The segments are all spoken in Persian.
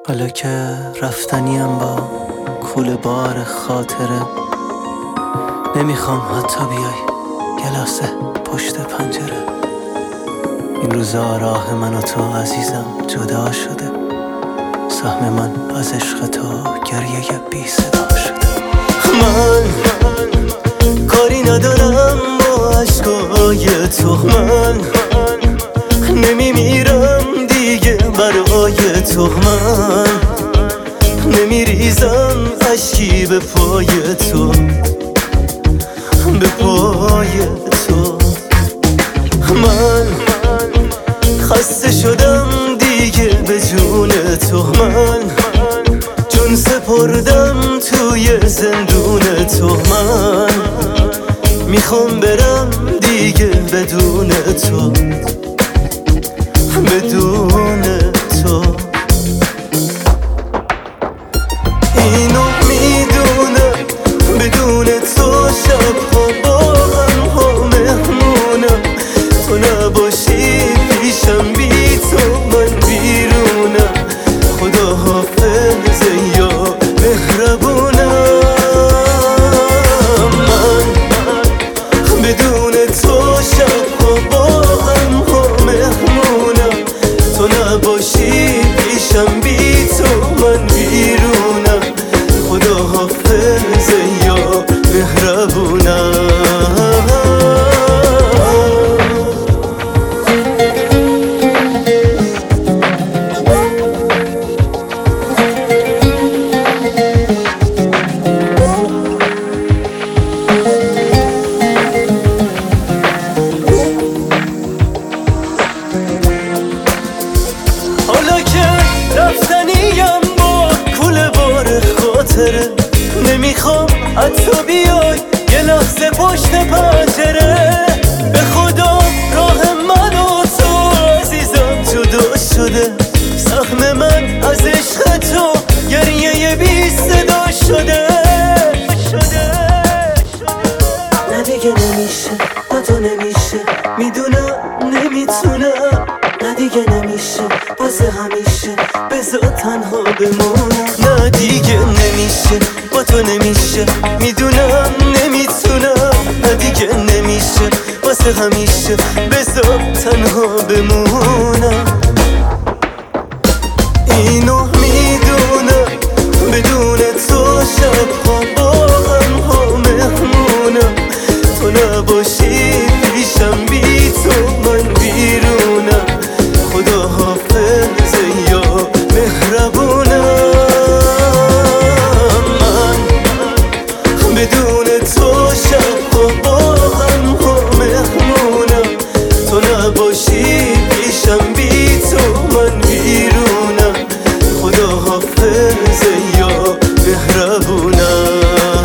حالا که رفتنیم با کوله بار خاطره، نمیخوام حتی بیای گلاسه پشت پنجره. این روزا راه من و تو عزیزم جدا شده، سهم من از عشق تو گریه بی صدا شده. من کاری ندارم با عشقای تو، من نمیمیرم دیگه برای تو، من نمیریزم اشکی به پای تو، به پای تو. من خسته شدم دیگه به جون تو، من جون سپردم توی زندون تو، من میخوام برم دیگه بدون تو، بدون تو. اینو میدونم بدون تو شبها با هم مهمونم، تو نباشی پیشم بی تو من بیرونم. خدا حافظه یا مهربونم. من بدون تو شبها با هم مهمونم، تو نباشی پیشم بی تو من بیرونم. خدا حافظه یا مهربونم. حالا که رفتنیم با کوله بار خاطره، نمیخوام حتی بیای یه لحظه پشت پنجره. به خدا راه من و تو عزیزم جدا شده، سهم من از عشق تو گریه بی صدا شده. نه دیگه نمیشه با تو نمیشه، میدونم نمیتونم. نه دیگه نمیشه واسه همیشه، بذار تنها بمونم. نه دیگه نمیشه با تو نمیشه، میدونم نمیتونم. نه دیگه نمیشه واسه همیشه، بذار تنها بمونم. اینو میدونم بدون تو شبها با هم مهمونم، تو نباشی پیشم بی تو من بیرونم. خدا حافظه یا مهربونم. من بدون تو شبها با هم مهمونم، تو نباشی پیشم بی تو من بیرونم. خدا حافظه یا مهربونم.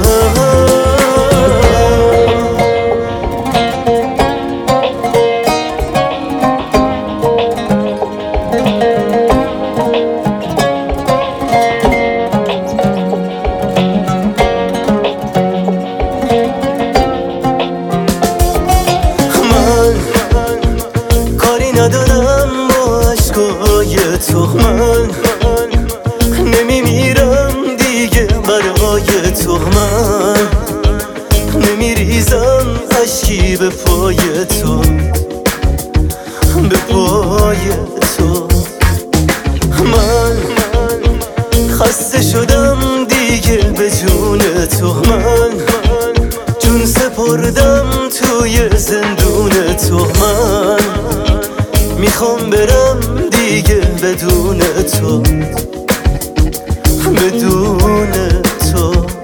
ندارم با عشقای تو، من نمیمیرم دیگه برای تو، من نمیریزم اشکی به پای تو، به پای تو. من خسته شدم دیگه به جون تو، من جون سپردم توی زندون تو، من میخوام برم دیگه بدون تو، بدون تو.